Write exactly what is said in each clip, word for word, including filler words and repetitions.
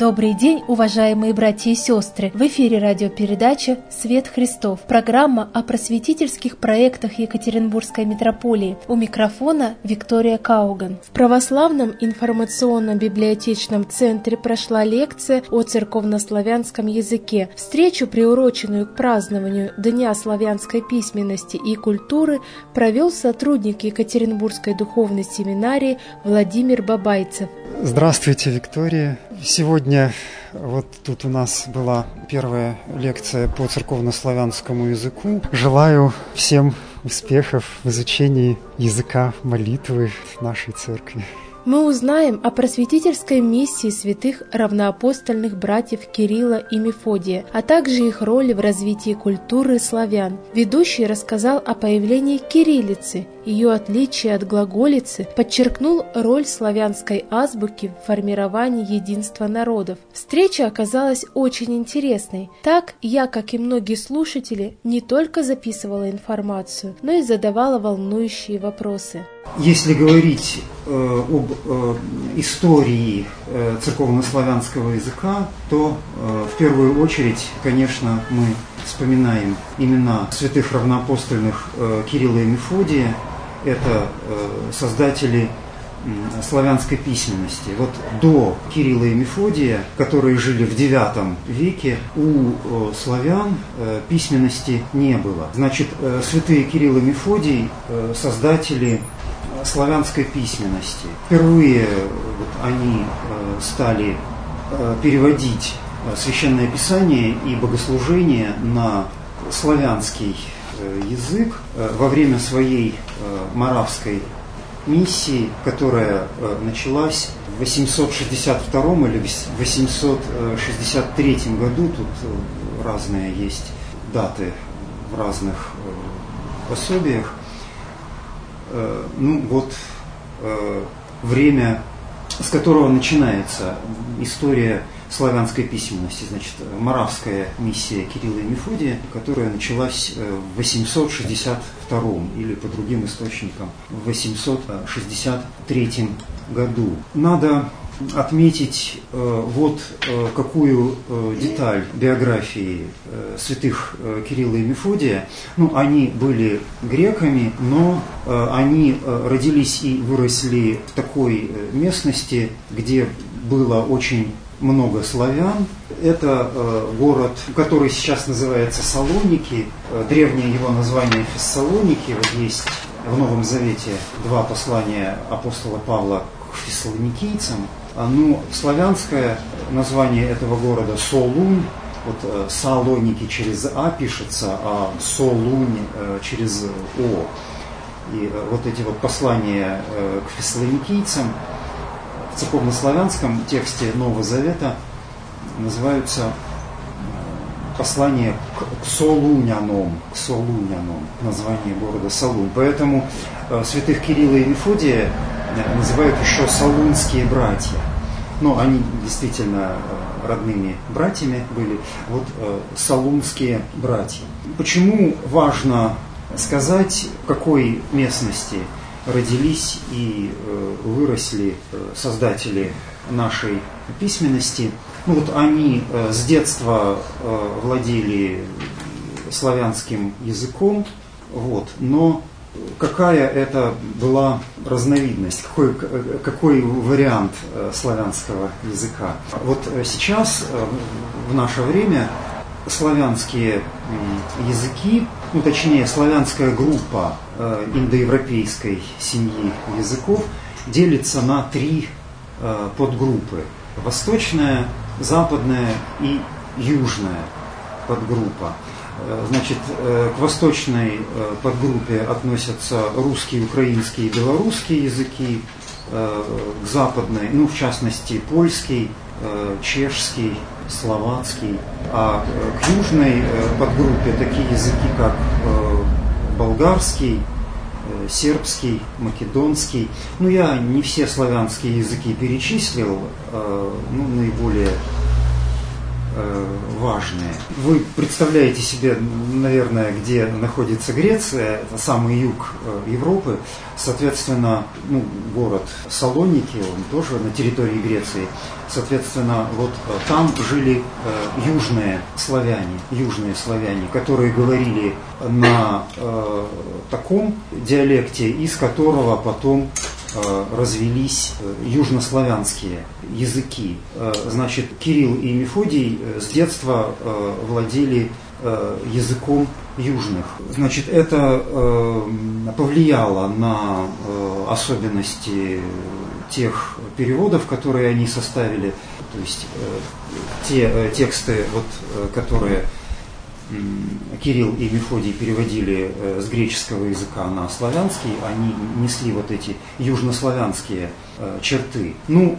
Добрый день, уважаемые братья и сестры! В эфире радиопередача «Свет Христов». Программа о просветительских проектах Екатеринбургской митрополии. У микрофона Виктория Кауган. В Православном информационно-библиотечном центре прошла лекция о церковнославянском языке. Встречу, приуроченную к празднованию Дня славянской письменности и культуры, провел сотрудник Екатеринбургской духовной семинарии Владимир Бабайцев. Здравствуйте, Виктория. Сегодня вот тут у нас была первая лекция по церковнославянскому языку. Желаю всем успехов в изучении языка молитвы нашей церкви. Мы узнаем о просветительской миссии святых равноапостольных братьев Кирилла и Мефодия, а также их роли в развитии культуры славян. Ведущий рассказал о появлении кириллицы, ее отличие от глаголицы, подчеркнул роль славянской азбуки в формировании единства народов. Встреча оказалась очень интересной. Так я, как и многие слушатели, не только записывала информацию, но и задавала волнующие вопросы. Если говорить э, об э, истории э, церковнославянского языка, то э, в первую очередь, конечно, мы вспоминаем имена святых равноапостольных э, Кирилла и Мефодия. Это э, создатели э, славянской письменности. Вот до Кирилла и Мефодия, которые жили в девятом веке, у э, славян э, письменности не было. Значит, э, святые Кирилл и Мефодий э, создатели славянской письменности. Впервые вот, они э, стали э, переводить Священное Писание и богослужение на славянский э, язык э, во время своей э, моравской миссии, которая э, началась в восемьсот шестьдесят втором или восемьсот шестьдесят третьем году. Тут э, разные есть даты в разных э, пособиях. Ну вот э, время, с которого начинается история славянской письменности, значит, моравская миссия Кирилла и Мефодия, которая началась в восемьсот шестьдесят втором или по другим источникам в восемьсот шестьдесят третьем году. Надо отметить э, вот э, какую э, деталь биографии э, святых э, Кирилла и Мефодия. Ну, они были греками, но э, они э, родились и выросли в такой э, местности, где было очень много славян. Это э, город, который сейчас называется Салоники. Э, древнее его название Фессалоники. Вот есть в Новом Завете два послания апостола Павла к фессалоникийцам. Ну, славянское название этого города Солунь, вот э, Салоники через А пишется, а Солунь э, через О. И э, вот эти вот послания э, к фессалоникийцам в церковнославянском тексте Нового Завета называются э, послания к, к Солунянам, к Солунянам, название города Солунь. Поэтому э, святых Кирилла и Мефодия называют еще салунские братья. Но они действительно родными братьями были. Вот э, салунские братья. Почему важно сказать, в какой местности родились и э, выросли э, создатели нашей письменности? Ну вот они э, с детства э, владели славянским языком, вот, но какая это была разновидность, какой, какой вариант славянского языка? Вот сейчас, в наше время, славянские языки, ну точнее славянская группа индоевропейской семьи языков делится на три подгруппы. Восточная, западная и южная подгруппа. Значит, к восточной подгруппе относятся русский, украинский и белорусский языки, к западной, ну, в частности, польский, чешский, словацкий, а к южной подгруппе такие языки, как болгарский, сербский, македонский. Ну, я не все славянские языки перечислил, ну, наиболее важные. Вы представляете себе, наверное, где находится Греция, это самый юг Европы, соответственно, ну, город Салоники, он тоже на территории Греции, соответственно, вот там жили южные славяне, южные славяне, которые говорили на э, таком диалекте, из которого потом развелись южнославянские языки. Значит, Кирилл и Мефодий с детства владели языком южных. Значит, это повлияло на особенности тех переводов, которые они составили. То есть те тексты, вот, которые Кирилл и Мефодий переводили с греческого языка на славянский, они несли вот эти южнославянские черты. Ну,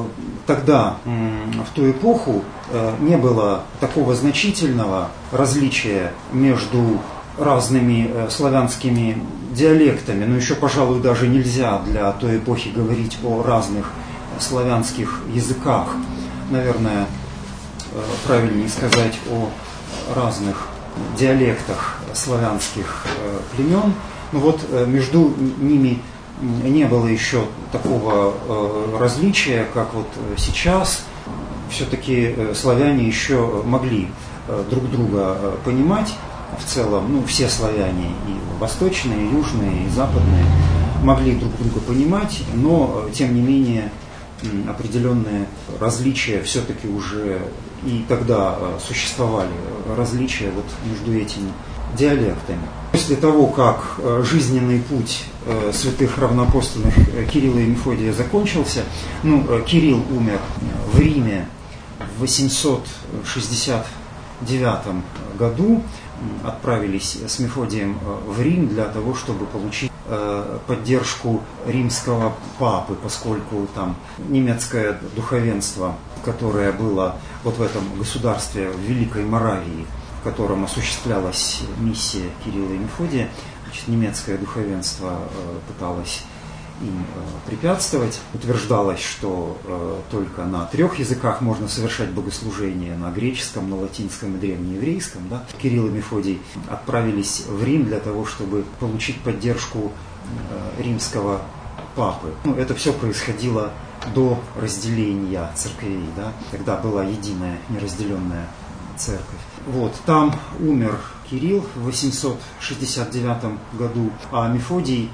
тогда, в ту эпоху, не было такого значительного различия между разными славянскими диалектами, но еще, пожалуй, даже нельзя для той эпохи говорить о разных славянских языках. Наверное, правильнее сказать о разных диалектах славянских племен. Ну вот между ними не было еще такого различия, как вот сейчас. Все-таки славяне еще могли друг друга понимать в целом. Ну, все славяне, и восточные, и южные, и западные, могли друг друга понимать, но тем не менее определенные различия все-таки уже и тогда существовали, различия вот между этими диалектами. После того, как жизненный путь святых равноапостольных Кирилла и Мефодия закончился, ну, Кирилл умер в Риме в восемьсот шестьдесят девятом году, отправились с Мефодием в Рим для того, чтобы получить поддержку римского папы, поскольку там немецкое духовенство, которое было вот в этом государстве, в Великой Моравии, в котором осуществлялась миссия Кирилла и Мефодия, значит, немецкое духовенство пыталось им препятствовать. Утверждалось, что э, только на трех языках можно совершать богослужение: на греческом, на латинском и древнееврейском. Да? Кирилл и Мефодий отправились в Рим для того, чтобы получить поддержку э, римского папы. Ну, это все происходило до разделения церквей, да? Когда была единая, неразделенная церковь. Вот, там умер Кирилл в восемьсот шестьдесят девятом году, а Мефодий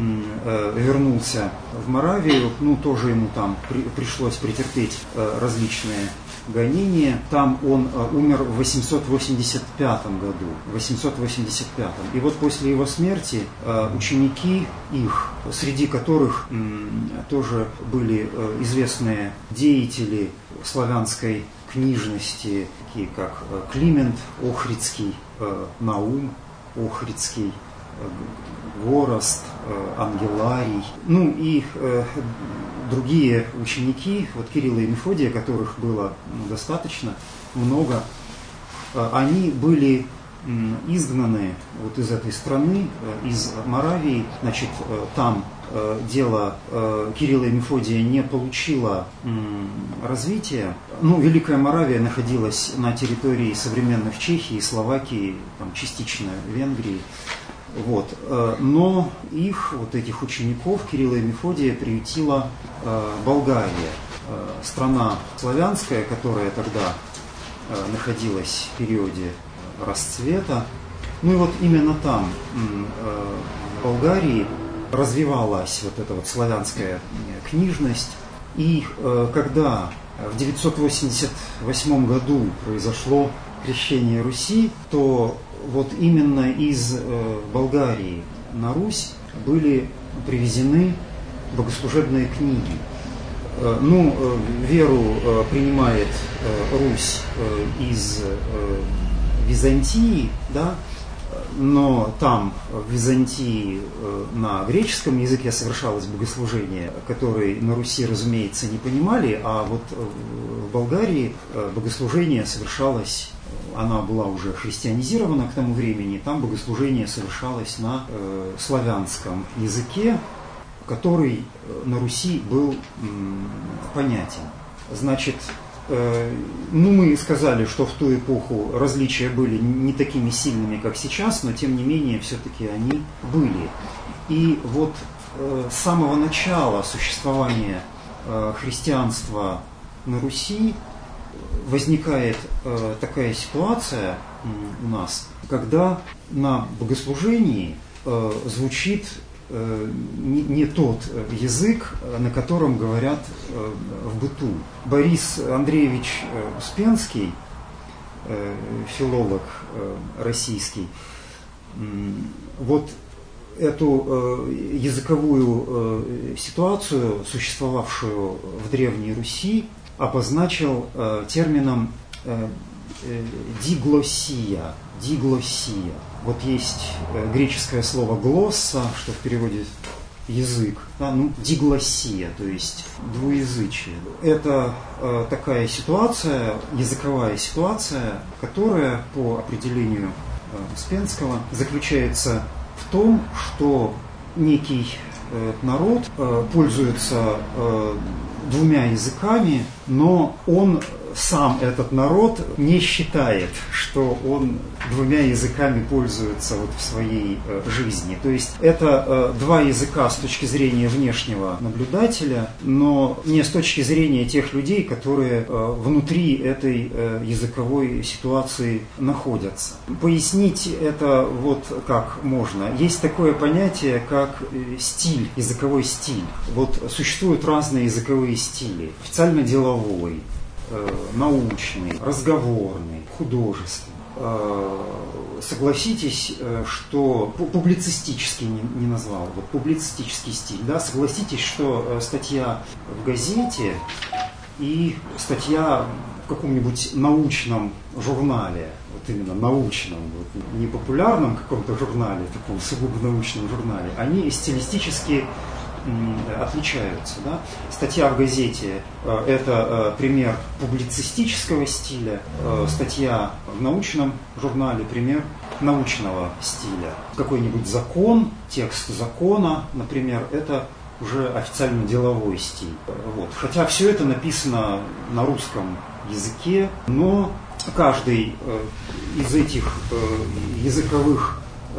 вернулся в Моравию, ну, тоже ему там при, пришлось претерпеть различные гонения. Там он умер в восемьсот восемьдесят пятом году, восемьсот восемьдесят пятом. И вот после его смерти ученики их, среди которых тоже были известные деятели славянской книжности, такие как Климент Охридский, Наум Охридский, Гораст, Ангеларий, ну и э, другие ученики, вот Кирилла и Мефодия, которых было достаточно много, э, они были э, изгнаны вот из этой страны, э, из Моравии. Значит, э, там э, дело э, Кирилла и Мефодия не получило э, развития. Ну, Великая Моравия находилась на территории современных Чехии, Словакии, там, частично Венгрии. Вот. Но их, вот этих учеников, Кирилла и Мефодия, приютила Болгария, страна славянская, которая тогда находилась в периоде расцвета. Ну и вот именно там, в Болгарии, развивалась вот эта вот славянская книжность. И когда в девятьсот восемьдесят восьмом году произошло крещение Руси, то вот именно из э, Болгарии на Русь были привезены богослужебные книги. Э, ну, э, веру э, принимает э, Русь э, из э, Византии, да, но там в Византии э, на греческом языке совершалось богослужение, которое на Руси, разумеется, не понимали, а вот в Болгарии э, богослужение совершалось. Она была уже христианизирована к тому времени, там богослужение совершалось на э, славянском языке, который на Руси был м, понятен. Значит, Ну, мы сказали, что в ту эпоху различия были не такими сильными, как сейчас, но тем не менее все-таки они были. И вот с самого начала существования христианства на Руси возникает такая ситуация у нас, когда на богослужении звучит Не, не тот язык, на котором говорят в быту. Борис Андреевич Успенский, филолог российский, вот эту языковую ситуацию, существовавшую в Древней Руси, обозначил термином диглоссия. Диглоссия. Вот есть греческое слово глосса, что в переводе язык, да, ну, диглоссия, то есть двуязычие. Это э, такая ситуация, языковая ситуация, которая по определению э, Успенского заключается в том, что некий э, народ э, пользуется э, двумя языками, но он сам, этот народ, не считает, что он двумя языками пользуется вот в своей э, жизни. То есть это э, два языка с точки зрения внешнего наблюдателя, но не с точки зрения тех людей, которые э, внутри этой э, языковой ситуации находятся. Пояснить это вот как можно. Есть такое понятие, как э, стиль, языковой стиль. Вот существуют разные языковые стили. Официально-деловой, научный, разговорный, художественный. Согласитесь, что публицистический не, не назвал, вот публицистический стиль, да, согласитесь, что статья в газете и статья в каком-нибудь научном журнале, вот именно научном, вот, не популярном каком-то журнале, таком сугубо научном журнале, они стилистически отличаются. Да? Статья в газете – это пример публицистического стиля, статья в научном журнале – пример научного стиля. Какой-нибудь закон, текст закона, например, это уже официально-деловой стиль. Вот. Хотя все это написано на русском языке, но каждый из этих языковых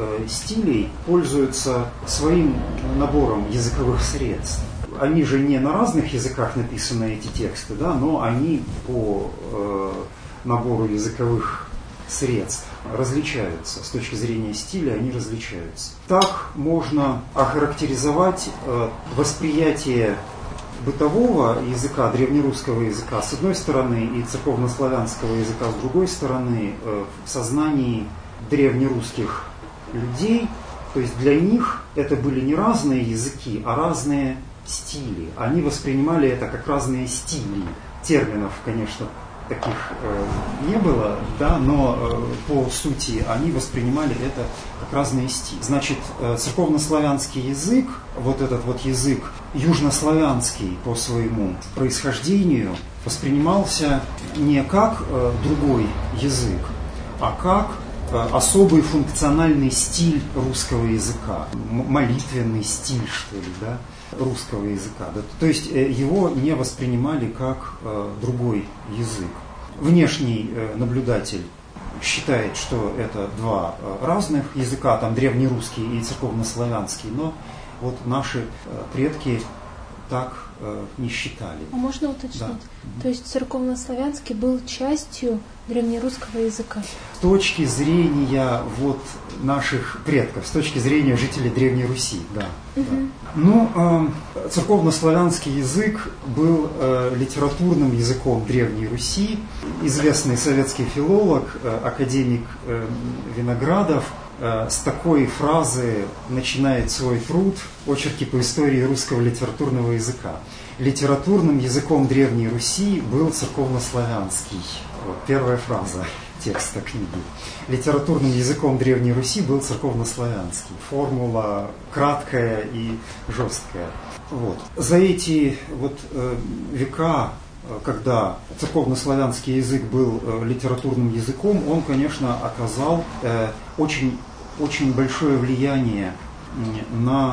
стилей пользуются своим набором языковых средств. Они же не на разных языках написаны, эти тексты, да, но они по э, набору языковых средств различаются. С точки зрения стиля они различаются. Так можно охарактеризовать э, восприятие бытового языка, древнерусского языка с одной стороны и церковнославянского языка с другой стороны э, в сознании древнерусских людей, то есть для них это были не разные языки, а разные стили. Они воспринимали это как разные стили. Терминов, конечно, таких э, не было, да, но э, по сути они воспринимали это как разные стили. Значит, э, церковнославянский язык, вот этот вот язык южнославянский по своему происхождению, воспринимался не как э, другой язык, а как особый функциональный стиль русского языка, молитвенный стиль, что ли, да, русского языка. Да? То есть его не воспринимали как э, другой язык. Внешний э, наблюдатель считает, что это два э, разных языка, там древнерусский и церковнославянский, но вот наши э, предки так э, не считали. А можно уточнить? Да. То есть церковнославянский был частью древнерусского языка? С точки зрения вот наших предков, с точки зрения жителей Древней Руси, да. Угу. да. Ну, э, церковнославянский язык был э, литературным языком Древней Руси. Известный советский филолог, э, академик э, Виноградов, с такой фразы начинает свой труд «Очерки по истории русского литературного языка». Литературным языком Древней Руси был церковнославянский. Вот первая фраза текста книги. Литературным языком Древней Руси был церковнославянский. Формула краткая и жесткая. Вот. За эти вот, э, века, когда церковнославянский язык был э, литературным языком, он, конечно, оказал э, очень, очень большое влияние на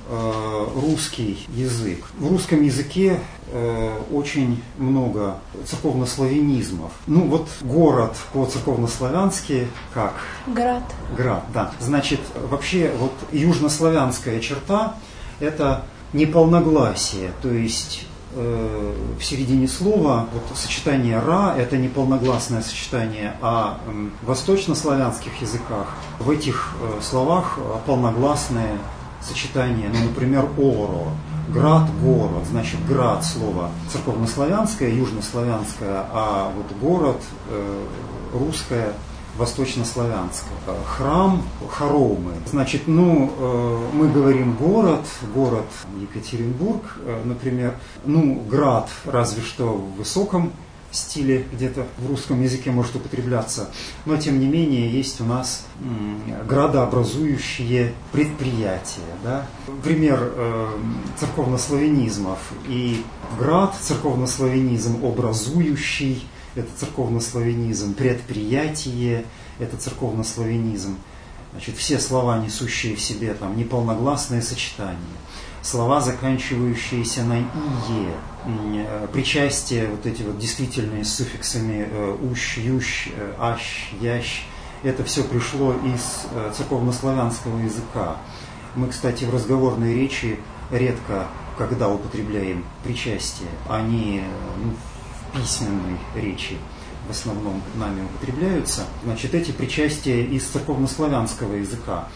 э, русский язык. В русском языке э, очень много церковнославянизмов. Ну вот город по-церковнославянски как? Град. Град, да. Значит, вообще вот южнославянская черта – это неполногласие, то есть э, в середине слова вот сочетание «ра» – это неполногласное сочетание, а э, в восточнославянских языках в этих э, словах полногласные сочетания, ну, например, «оро», «град», «город», значит, «град» слово церковнославянское, южнославянское, а вот «город» э, русское, восточнославянское. Храм, хоромы. Значит, ну, э, мы говорим город, город Екатеринбург, э, например, ну, град, разве что в высоком стиле где-то в русском языке может употребляться, но тем не менее есть у нас м, градообразующие предприятия. Да? Пример э, церковнославянизмов. И град, церковнославянизм образующий, это церковнославянизм, предприятие, это церковнославянизм. Значит, все слова, несущие в себе там неполногласные сочетания, слова, заканчивающиеся на «ие», причастия, вот эти вот действительные с суффиксами «ущ», «ющ», «ащ», «ящ», это все пришло из церковнославянского языка. Мы, кстати, в разговорной речи редко, когда употребляем причастие, они ну, в письменной речи в основном нами употребляются. Значит, эти причастия из церковнославянского языка.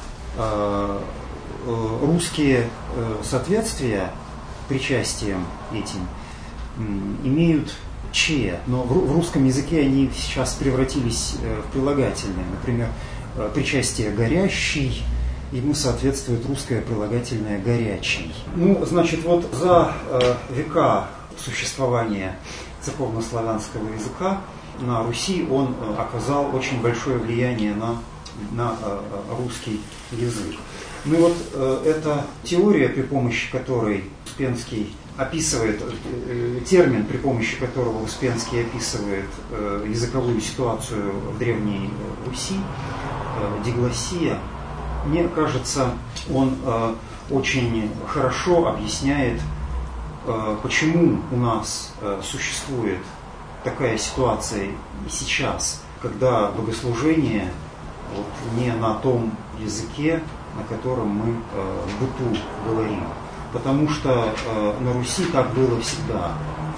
Русские соответствия причастиям этим имеют «че», но в русском языке они сейчас превратились в прилагательные. Например, причастие «горящий», ему соответствует русское прилагательное «горячий». Ну, значит, вот за века существования церковнославянского языка на Руси он оказал очень большое влияние на, на русский язык. Ну вот э, эта теория, при помощи которой Успенский описывает, э, термин, при помощи которого Успенский описывает э, языковую ситуацию в Древней Руси, э, диглоссия, мне кажется, он э, очень хорошо объясняет, э, почему у нас э, существует такая ситуация и сейчас, когда богослужение вот, не на том языке, на котором мы э, в быту говорим. Потому что э, на Руси так было всегда.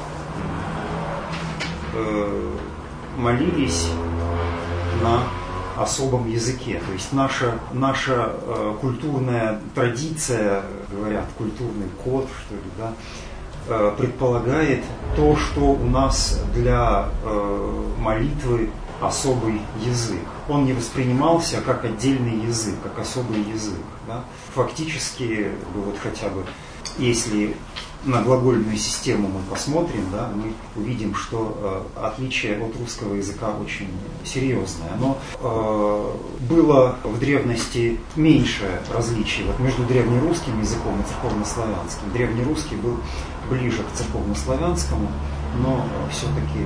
Э, молились на особом языке. То есть наша, наша э, культурная традиция, говорят, культурный код, что ли, да, э, предполагает то, что у нас для э, молитвы особый язык. Он не воспринимался как отдельный язык, как особый язык. Да? Фактически, вот хотя бы, если на глагольную систему мы посмотрим, да, мы увидим, что э, отличие от русского языка очень серьезное. Но э, было в древности меньше различий вот, между древнерусским языком и церковнославянским. Древнерусский был ближе к церковнославянскому, но э, все-таки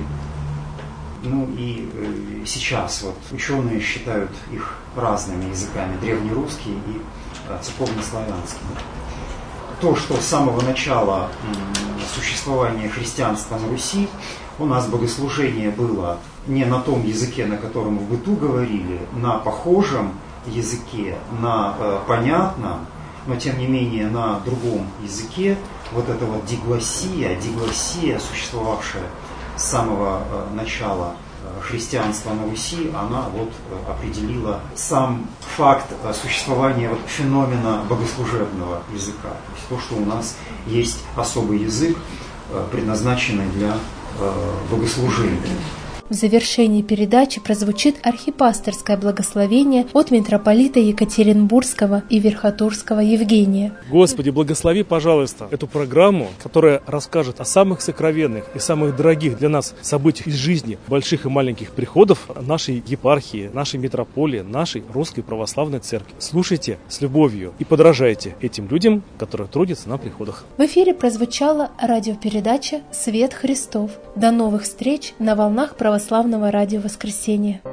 ну и э, сейчас вот, ученые считают их разными языками, древнерусский и э, церковнославянский. То, что с самого начала э, существования христианства на Руси у нас богослужение было не на том языке, на котором в быту говорили, на похожем языке, на э, понятном, но тем не менее на другом языке, вот эта вот диглоссия, диглоссия, существовавшая с самого э, начала э, христианства на Руси, она вот э, определила сам факт э, существования вот, феномена богослужебного языка. То есть то, что у нас есть особый язык, э, предназначенный для э, богослужения. В завершении передачи прозвучит архипасторское благословение от митрополита Екатеринбургского и Верхотурского Евгения. Господи, благослови, пожалуйста, эту программу, которая расскажет о самых сокровенных и самых дорогих для нас событиях из жизни больших и маленьких приходов нашей епархии, нашей митрополии, нашей Русской Православной Церкви. Слушайте с любовью и подражайте этим людям, которые трудятся на приходах. В эфире прозвучала радиопередача «Свет Христов». До новых встреч на волнах Православного радио «Воскресенье».